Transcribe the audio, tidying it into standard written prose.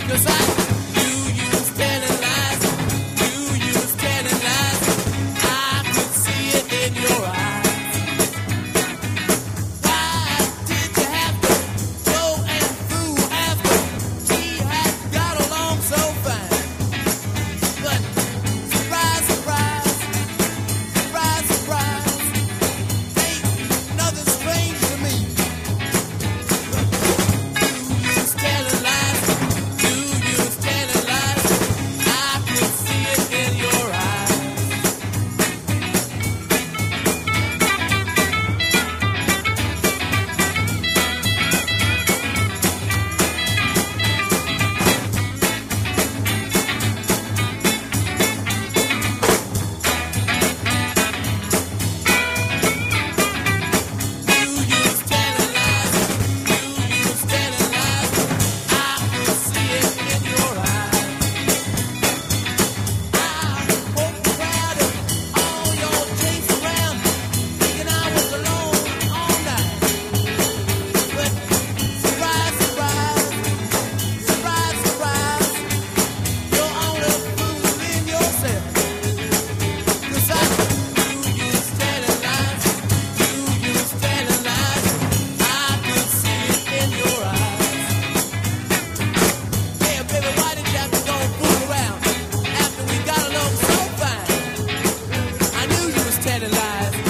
'Cause I knew you was telling lies. Knew you was telling lies. I could see it in your eyes. Why did you have to go and fool after we had got along so fine? But surprise, surprise, surprise, surprise, ain't nothing strange to me. You was telling lies. You was telling lies. I could see it in your eyes. You was telling lies. You was telling lies. I could see it in your eyes. I hope proud of all your chase around, thinking I was alone all night. But surprise, surprise, surprise, surprise, you're only fooling yourself. 'Cause I knew you was telling lies. You was telling lies. I could see it in your eyes. Hey, baby, why did you have to go and fool around after we got along so fine? I knew you was telling lies.